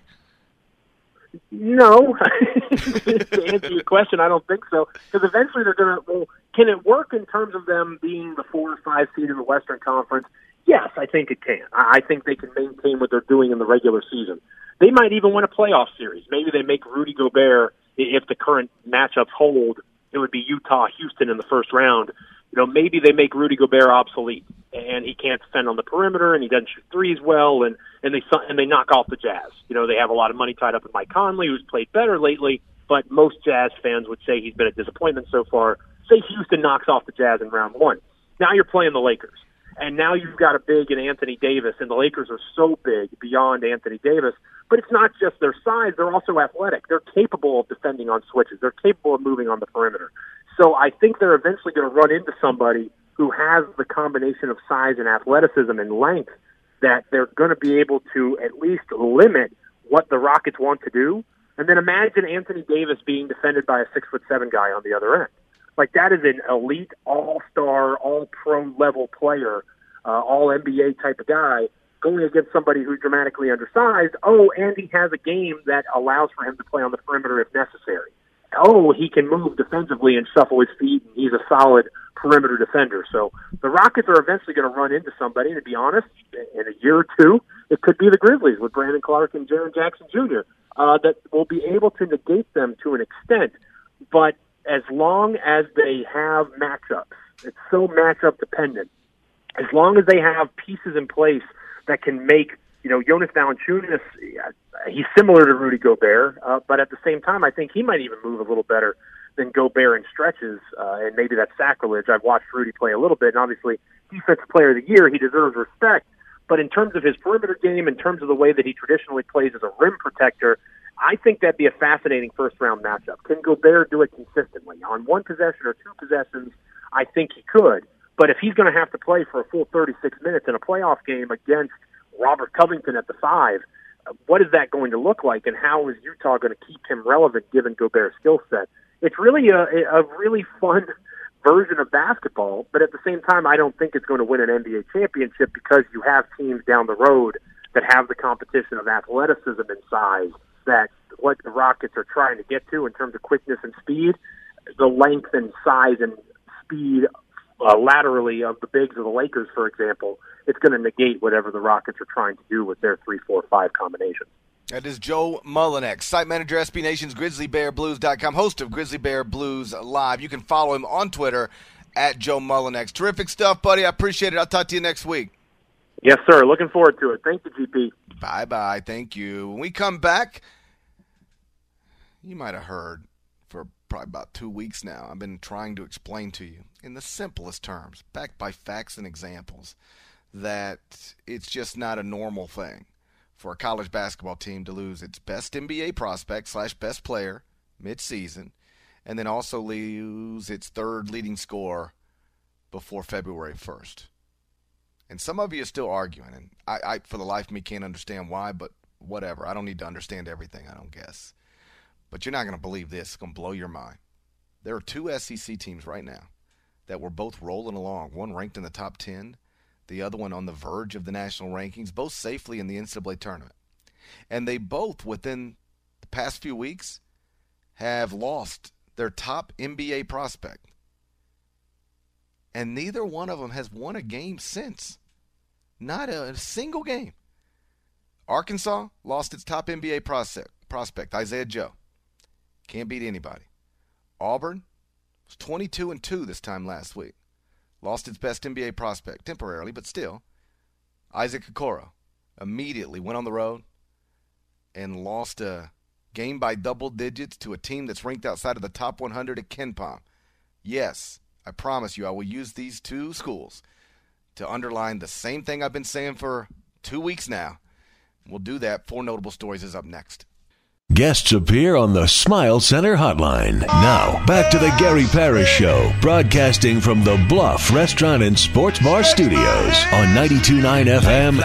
No. To answer your question, I don't think so. Because eventually they're going to, can it work in terms of them being the 4 or 5 seed in the Western Conference? Yes, I think it can. I think they can maintain what they're doing in the regular season. They might even win a playoff series. Maybe they make Rudy Gobert, if the current matchups hold, it would be Utah-Houston in the first round. Maybe they make Rudy Gobert obsolete, and he can't defend on the perimeter, and he doesn't shoot threes well, and they knock off the Jazz. They have a lot of money tied up in Mike Conley, who's played better lately, but most Jazz fans would say he's been a disappointment so far. Say Houston knocks off the Jazz in round 1. Now you're playing the Lakers. And now you've got a big in Anthony Davis, and the Lakers are so big beyond Anthony Davis. But it's not just their size. They're also athletic. They're capable of defending on switches. They're capable of moving on the perimeter. So I think they're eventually going to run into somebody who has the combination of size and athleticism and length that they're going to be able to at least limit what the Rockets want to do. And then imagine Anthony Davis being defended by a 6'7" guy on the other end. Like, that is an elite, all-star, all-pro level player, all-NBA type of guy, going against somebody who's dramatically undersized. Oh, and he has a game that allows for him to play on the perimeter if necessary. Oh, he can move defensively and shuffle his feet, and he's a solid perimeter defender. So the Rockets are eventually going to run into somebody, and to be honest, in a year or two, it could be the Grizzlies with Brandon Clark and Jaren Jackson Jr. That will be able to negate them to an extent. But as long as they have matchups, it's so matchup dependent, as long as they have pieces in place that can make Jonas Valanciunas, he's similar to Rudy Gobert, but at the same time, I think he might even move a little better than Gobert in stretches, and maybe that's sacrilege. I've watched Rudy play a little bit, and obviously, Defensive Player of the Year, he deserves respect. But in terms of his perimeter game, in terms of the way that he traditionally plays as a rim protector, I think that'd be a fascinating first-round matchup. Can Gobert do it consistently? On one possession or two possessions, I think he could. But if he's going to have to play for a full 36 minutes in a playoff game against Robert Covington at the 5, what is that going to look like, and how is Utah going to keep him relevant given Gobert's skill set? It's really a really fun version of basketball, but at the same time, I don't think it's going to win an NBA championship because you have teams down the road that have the competition of athleticism and size that what the Rockets are trying to get to in terms of quickness and speed, the length and size and speed laterally of the bigs of the Lakers, for example, it's going to negate whatever the Rockets are trying to do with their 3-4-5 combination. That is Joe Mullinax, site manager, SB Nation's GrizzlyBearBlues.com, host of Grizzly Bear Blues Live. You can follow him on Twitter at Joe Mullinax. Terrific stuff, buddy. I appreciate it. I'll talk to you next week. Yes, sir. Looking forward to it. Thank you, GP. Bye-bye. Thank you. When we come back, you might have heard for probably about 2 weeks now, I've been trying to explain to you in the simplest terms, backed by facts and examples, that it's just not a normal thing for a college basketball team to lose its best NBA prospect / best player mid-season, and then also lose its third leading scorer before February 1st. And some of you are still arguing, and I for the life of me, can't understand why, but whatever. I don't need to understand everything, I don't guess. But you're not going to believe this. It's going to blow your mind. There are 2 SEC teams right now that were both rolling along, one ranked in the top 10, the other one on the verge of the national rankings, both safely in the NCAA tournament. And they both, within the past few weeks, have lost their top NBA prospect. And neither one of them has won a game since. Not a single game. Arkansas lost its top NBA prospect, Isaiah Joe. Can't beat anybody. Auburn was 22-2 this time last week. Lost its best NBA prospect, temporarily, but still. Isaac Okoro immediately went on the road and lost a game by double digits to a team that's ranked outside of the top 100 at KenPom. Yes, I promise you I will use these 2 schools to underline the same thing I've been saying for 2 weeks now. We'll do that. 4 Notable Stories is up next. Guests appear on the Smile Center Hotline. Now, back to the Gary Parrish Show, broadcasting from the Bluff Restaurant and Sports Bar Studios on 92.9 FM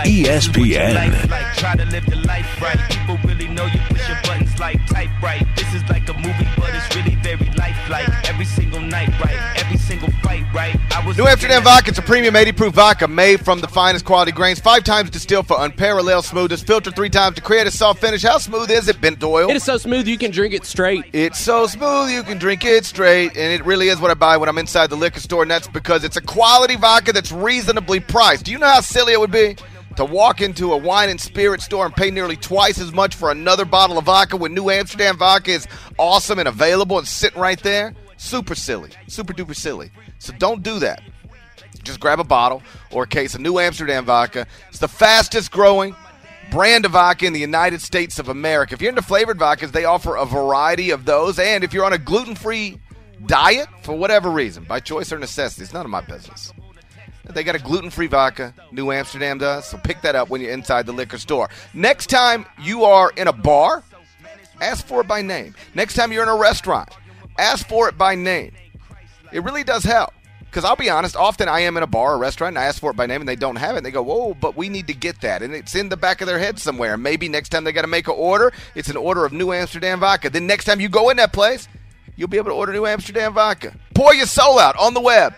ESPN. Try to live the life right. People really know you push your buttons like type right. This is like a movie, but it's really very lifelike. Every single night, right? Every single fight, right? New Amsterdam Vodka. It's a premium 80-proof vodka made from the finest quality grains, 5 times distilled for unparalleled smoothness, filtered 3 times to create a soft finish. How smooth is it, Ben Doyle? It is so smooth you can drink it straight. It's so smooth you can drink it straight, and it really is what I buy when I'm inside the liquor store, and that's because it's a quality vodka that's reasonably priced. Do you know how silly it would be to walk into a wine and spirit store and pay nearly twice as much for another bottle of vodka when New Amsterdam Vodka is awesome and available and sitting right there? Super silly. Super duper silly. So don't do that. Just grab a bottle or a case of New Amsterdam Vodka. It's the fastest growing brand of vodka in the United States of America. If you're into flavored vodkas, they offer a variety of those. And if you're on a gluten-free diet for whatever reason, by choice or necessity, it's none of my business. They got a gluten-free vodka, New Amsterdam does, so pick that up when you're inside the liquor store. Next time you are in a bar, ask for it by name. Next time you're in a restaurant, ask for it by name. It really does help. Because I'll be honest, often I am in a bar or restaurant and I ask for it by name and they don't have it. And they go, whoa, but we need to get that. And it's in the back of their head somewhere. Maybe next time they got to make an order, it's an order of New Amsterdam Vodka. Then next time you go in that place, you'll be able to order New Amsterdam Vodka. Pour your soul out on the web.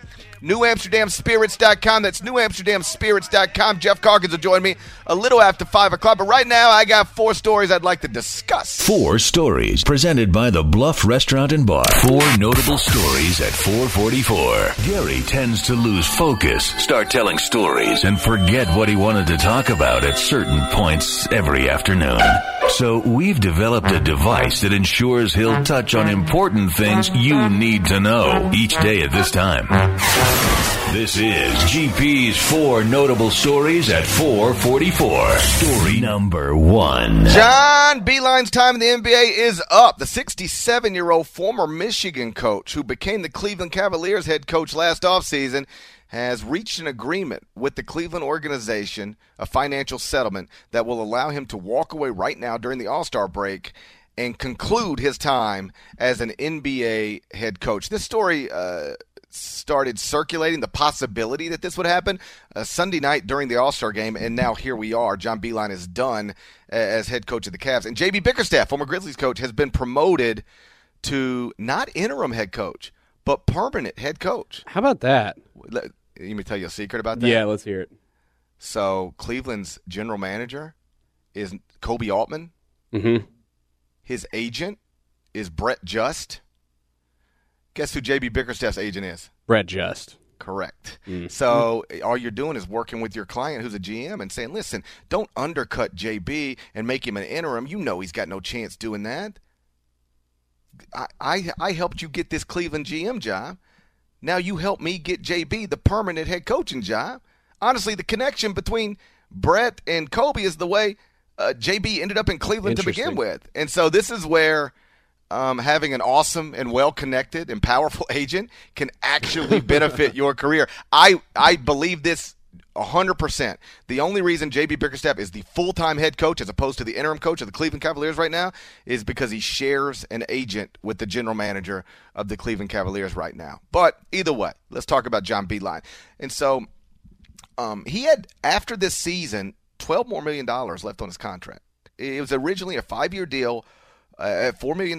NewAmsterdamSpirits.com. That's NewAmsterdamSpirits.com. Jeff Calkins will join me a little after 5 o'clock. But right now, I got 4 stories I'd like to discuss. 4 stories presented by the Bluff Restaurant and Bar. 4 notable stories at 4:44. Gary tends to lose focus, start telling stories, and forget what he wanted to talk about at certain points every afternoon. So we've developed a device that ensures he'll touch on important things you need to know each day at this time. This is GP's 4 notable stories at 4:44. Story number 1. John Beilein's time in the NBA is up. The 67-year-old former Michigan coach who became the Cleveland Cavaliers head coach last offseason has reached an agreement with the Cleveland organization, a financial settlement that will allow him to walk away right now during the All-Star break and conclude his time as an NBA head coach. This story started circulating the possibility that this would happen Sunday night during the All-Star game, and now here we are. John Beilein is done as head coach of the Cavs. And J.B. Bickerstaff, former Grizzlies coach, has been promoted to not interim head coach, but permanent head coach. How about that? Let me tell you a secret about that. Yeah, let's hear it. So Cleveland's general manager is Kobe Altman. Mm-hmm. His agent is Brett Just. Guess who J.B. Bickerstaff's agent is? Brett Just. Correct. Mm-hmm. So all you're doing is working with your client who's a GM and saying, listen, don't undercut J.B. and make him an interim. You know he's got no chance doing that. I helped you get this Cleveland GM job. Now you help me get J.B. the permanent head coaching job. Honestly, the connection between Brett and Kobe is the way J.B. ended up in Cleveland to begin with. And so this is where having an awesome and well-connected and powerful agent can actually benefit your career. I believe this 100%. The only reason J.B. Bickerstaff is the full-time head coach as opposed to the interim coach of the Cleveland Cavaliers right now is because he shares an agent with the general manager of the Cleveland Cavaliers right now. But either way, let's talk about John Beilein. And so he had, after this season, $12 more million left on his contract. It was originally a 5-year deal at $4 million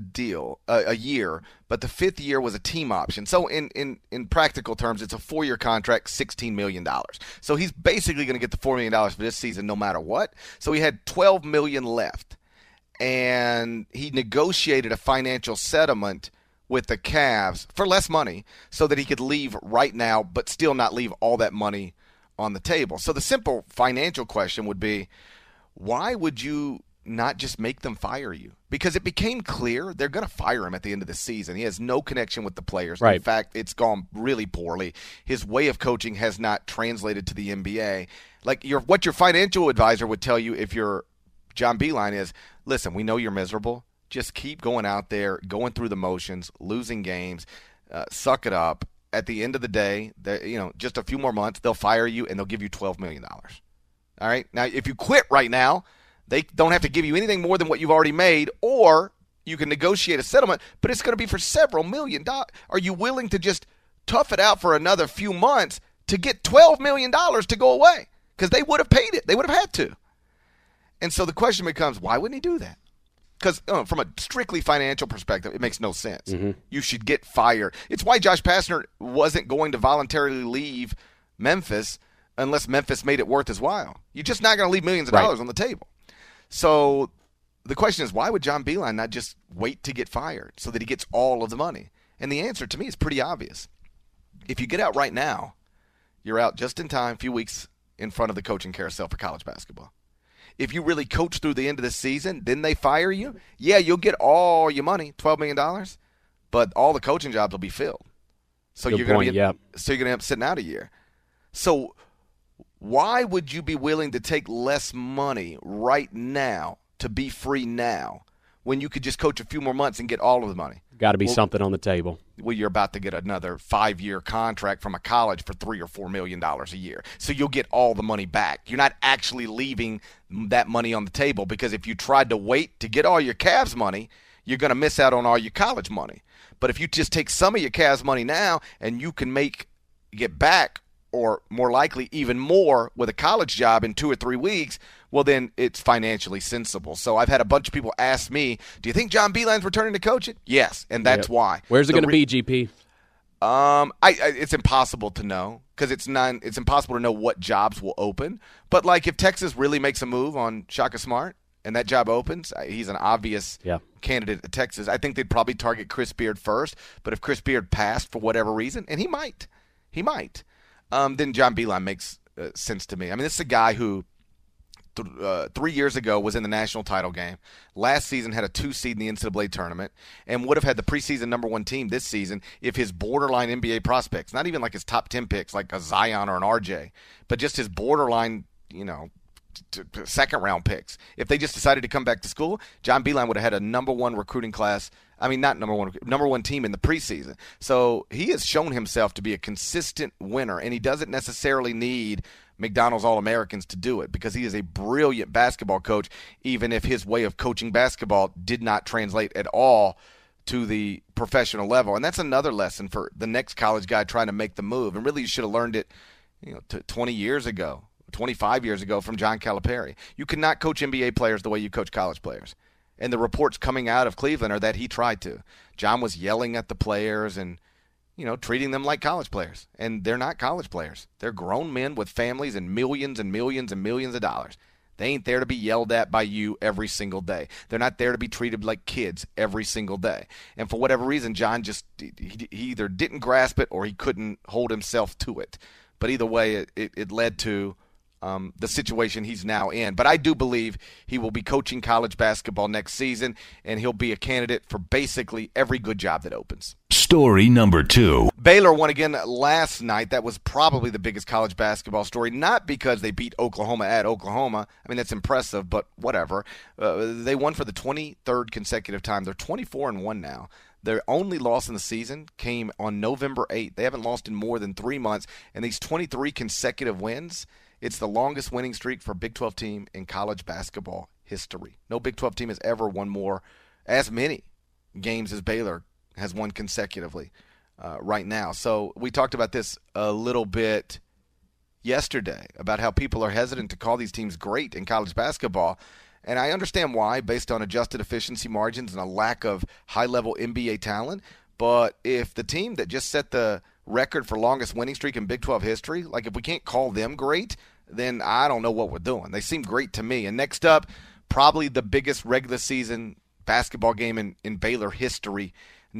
a year, but the 5th year was a team option. So in practical terms, it's a 4-year contract, $16 million. So he's basically going to get the $4 million for this season no matter what. So he had $12 million left, and he negotiated a financial settlement with the Cavs for less money so that he could leave right now but still not leave all that money on the table. So the simple financial question would be, why would you not just make them fire you? Because it became clear they're going to fire him at the end of the season. He has no connection with the players. Right. In fact, it's gone really poorly. His way of coaching has not translated to the NBA. Like what your financial advisor would tell you if you're John Beilein is, listen, we know you're miserable. Just keep going out there, going through the motions, losing games, suck it up. At the end of the day, just a few more months, they'll fire you and they'll give you $12 million. All right? Now, if you quit right now, they don't have to give you anything more than what you've already made, or you can negotiate a settlement, but it's going to be for several million dollars. Are you willing to just tough it out for another few months to get $12 million to go away? Because they would have paid it. They would have had to. And so the question becomes, why wouldn't he do that? Because from a strictly financial perspective, it makes no sense. Mm-hmm. You should get fired. It's why Josh Pastner wasn't going to voluntarily leave Memphis unless Memphis made it worth his while. You're just not going to leave millions of dollars on the table. So the question is, why would John Beilein not just wait to get fired so that he gets all of the money? And the answer to me is pretty obvious. If you get out right now, you're out just in time, a few weeks in front of the coaching carousel for college basketball. If you really coach through the end of the season, then they fire you, yeah, you'll get all your money, $12 million, but all the coaching jobs will be filled. So you're going to end up sitting out a year. So why would you be willing to take less money right now to be free now when you could just coach a few more months and get all of the money? Got to be something on the table. Well, you're about to get another 5-year contract from a college for $3 or $4 million a year. So you'll get all the money back. You're not actually leaving that money on the table, because if you tried to wait to get all your Cavs money, you're going to miss out on all your college money. But if you just take some of your Cavs money now and you can get back, or more likely even more, with a college job in 2 or 3 weeks, well, then it's financially sensible. So I've had a bunch of people ask me, do you think John Beilein's returning to coaching? Yes, and that's why. Where's it going to be, GP? It's impossible to know, because it's impossible to know what jobs will open. But like if Texas really makes a move on Shaka Smart and that job opens, he's an obvious candidate at Texas. I think they'd probably target Chris Beard first. But if Chris Beard passed for whatever reason, and he might, then John Beilein makes sense to me. I mean, this is a guy who 3 years ago was in the national title game. Last season had a 2 seed in the NCAA tournament and would have had the preseason number 1 team this season if his borderline NBA prospects, not even like his top 10 picks like a Zion or an RJ, but just his borderline, second-round picks. If they just decided to come back to school, John Beilein would have had a number 1 recruiting class. I mean, not number 1 team in the preseason. So he has shown himself to be a consistent winner, and he doesn't necessarily need McDonald's All-Americans to do it because he is a brilliant basketball coach, even if his way of coaching basketball did not translate at all to the professional level. And that's another lesson for the next college guy trying to make the move. And really, you should have learned it 20 years ago. 25 years ago from John Calipari. You cannot coach NBA players the way you coach college players. And the reports coming out of Cleveland are that he tried to. John was yelling at the players and, treating them like college players. And they're not college players. They're grown men with families and millions and millions and millions of dollars. They ain't there to be yelled at by you every single day. They're not there to be treated like kids every single day. And for whatever reason, John he either didn't grasp it or he couldn't hold himself to it. But either way, it led to the situation he's now in. But I do believe he will be coaching college basketball next season, and he'll be a candidate for basically every good job that opens. Story number 2. Baylor won again last night. That was probably the biggest college basketball story, not because they beat Oklahoma at Oklahoma. I mean, that's impressive, but whatever. They won for the 23rd consecutive time. They're 24-1 now. Their only loss in the season came on November 8th. They haven't lost in more than 3 months, and these 23 consecutive wins, it's the longest winning streak for a Big 12 team in college basketball history. No Big 12 team has ever won as many games as Baylor has won consecutively right now. So we talked about this a little bit yesterday about how people are hesitant to call these teams great in college basketball. And I understand why, based on adjusted efficiency margins and a lack of high-level NBA talent. But if the team that just set the record for longest winning streak in Big 12 history, like if we can't call them great, then I don't know what we're doing. They seem great to me. And next up, probably the biggest regular season basketball game in Baylor history.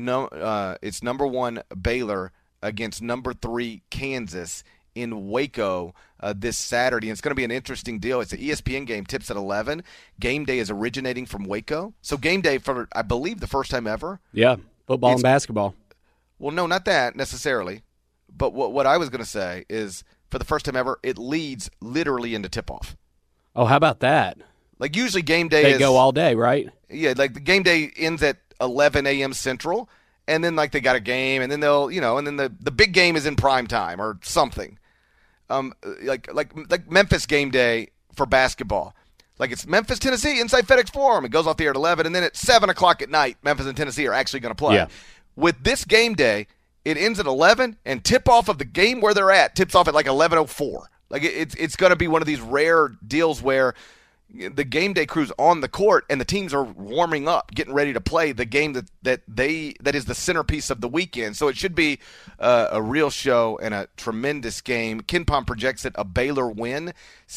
It's number 1 Baylor against number 3 Kansas in Waco this Saturday. And it's going to be an interesting deal. It's an ESPN game, tips at 11. Game day is originating from Waco. So game day for, I believe, the first time ever. Yeah, football and basketball. Well, no, not that necessarily. But what I was going to say is, for the first time ever, it leads literally into tip-off. Oh, how about that? Like usually game day They go all day, right? Yeah, like the game day ends at 11 a.m. Central, and then like they got a game, and then they'll, and then the big game is in prime time or something. Like Memphis game day for basketball. Like it's Memphis, Tennessee, inside FedEx Forum. It goes off the air at 11, and then at 7 o'clock at night, Memphis and Tennessee are actually going to play. Yeah. With this game day, it ends at 11, and tip-off of the game where they're at tips off at like 11:04. Like it's going to be one of these rare deals where the game day crew's on the court and the teams are warming up, getting ready to play the game that is the centerpiece of the weekend. So it should be a real show and a tremendous game. KenPom projects it a Baylor win,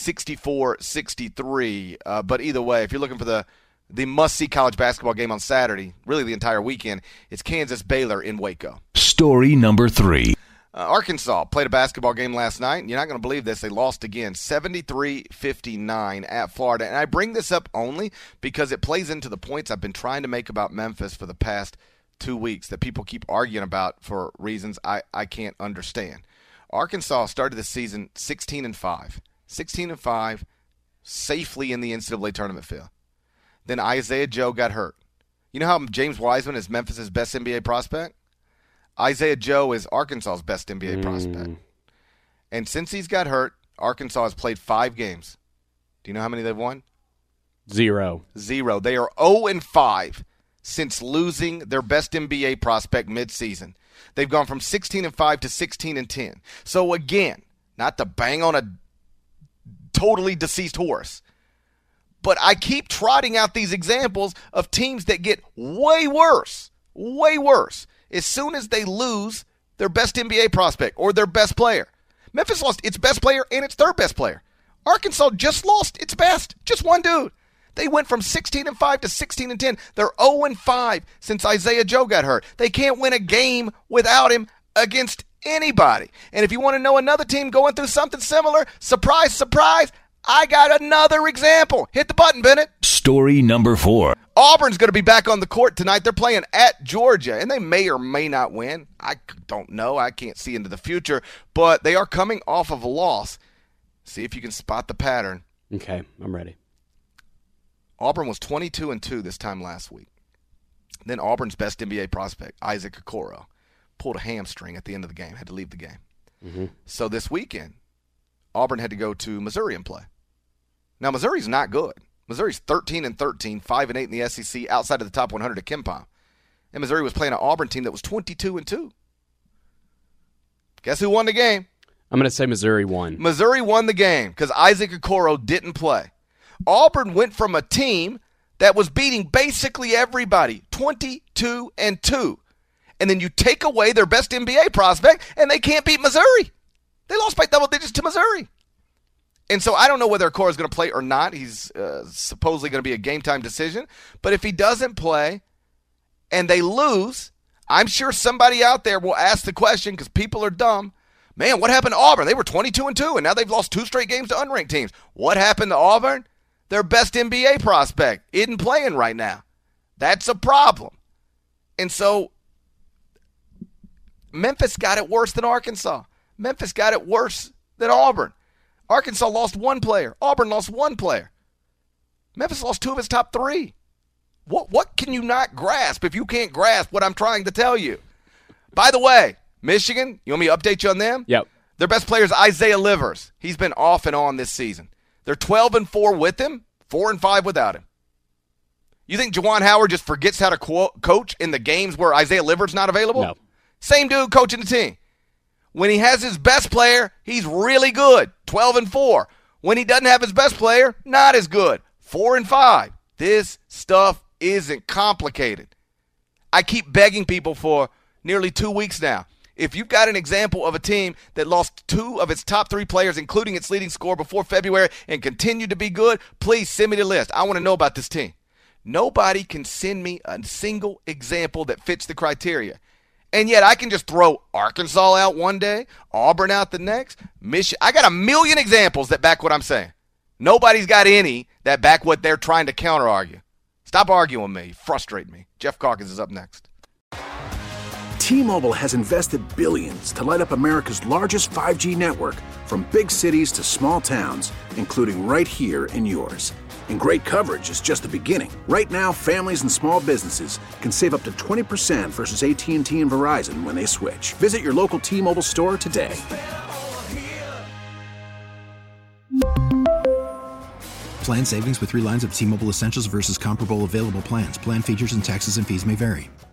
64-63. But either way, if you're looking for the must-see college basketball game on Saturday, really the entire weekend, it's Kansas-Baylor in Waco. Story number 3. Arkansas played a basketball game last night, and you're not going to believe this. They lost again, 73-59 at Florida. And I bring this up only because it plays into the points I've been trying to make about Memphis for the past 2 weeks that people keep arguing about for reasons I can't understand. Arkansas started the season 16-5. 16-5, safely in the NCAA tournament field. Then Isaiah Joe got hurt. You know how James Wiseman is Memphis' best NBA prospect? Isaiah Joe is Arkansas's best NBA prospect. And since he's got hurt, Arkansas has played 5 games. Do you know how many they've won? 0. They are 0-5 since losing their best NBA prospect midseason. They've gone from 16-5 to 16-10. So again, not to bang on a totally deceased horse, but I keep trotting out these examples of teams that get way worse as soon as they lose their best NBA prospect or their best player. Memphis lost its best player and its third best player. Arkansas just lost its best, just one dude. They went from 16-5 to 16-10. They're 0-5 since Isaiah Joe got hurt. They can't win a game without him against anybody. And if you want to know another team going through something similar, surprise, surprise, I got another example. Hit the button, Bennett. Story number 4. Auburn's going to be back on the court tonight. They're playing at Georgia, and they may or may not win. I don't know. I can't see into the future, but they are coming off of a loss. See if you can spot the pattern. Okay, I'm ready. Auburn was 22-2 this time last week. Then Auburn's best NBA prospect, Isaac Okoro, pulled a hamstring at the end of the game, had to leave the game. Mm-hmm. So this weekend, Auburn had to go to Missouri and play. Now, Missouri's not good. Missouri's 13-13, 5-8 in the SEC, outside of the top 100 at KenPom. And Missouri was playing an Auburn team that was 22-2. Guess who won the game? I'm going to say Missouri won. Missouri won the game because Isaac Okoro didn't play. Auburn went from a team that was beating basically everybody, 22-2. And then you take away their best NBA prospect, and they can't beat Missouri. They lost by double digits to Missouri. And so I don't know whether Okoro is going to play or not. He's supposedly going to be a game-time decision. But if he doesn't play and they lose, I'm sure somebody out there will ask the question, because people are dumb, man, what happened to Auburn? They were 22-2, and now they've lost 2 straight games to unranked teams. What happened to Auburn? Their best NBA prospect isn't playing right now. That's a problem. And so Memphis got it worse than Arkansas. Memphis got it worse than Auburn. Arkansas lost 1 player. Auburn lost 1 player. Memphis lost 2 of its top 3. What can you not grasp if you can't grasp what I'm trying to tell you? By the way, Michigan, you want me to update you on them? Yep. Their best player is Isaiah Livers. He's been off and on this season. They're 12-4 with him, 4-5 without him. You think Juwan Howard just forgets how to coach in the games where Isaiah Livers not available? No. Same dude coaching the team. When he has his best player, he's really good, 12-4. When he doesn't have his best player, not as good, 4-5. This stuff isn't complicated. I keep begging people for nearly 2 weeks now. If you've got an example of a team that lost 2 of its top 3 players, including its leading scorer before February, and continued to be good, please send me the list. I want to know about this team. Nobody can send me a single example that fits the criteria. And yet I can just throw Arkansas out one day, Auburn out the next, Michigan. I got a million examples that back what I'm saying. Nobody's got any that back what they're trying to counter-argue. Stop arguing with me. You frustrate me. Jeff Calkins is up next. T-Mobile has invested billions to light up America's largest 5G network, from big cities to small towns, including right here in yours. And great coverage is just the beginning. Right now, families and small businesses can save up to 20% versus AT&T and Verizon when they switch. Visit your local T-Mobile store today. Plan savings with 3 lines of T-Mobile Essentials versus comparable available plans. Plan features and taxes and fees may vary.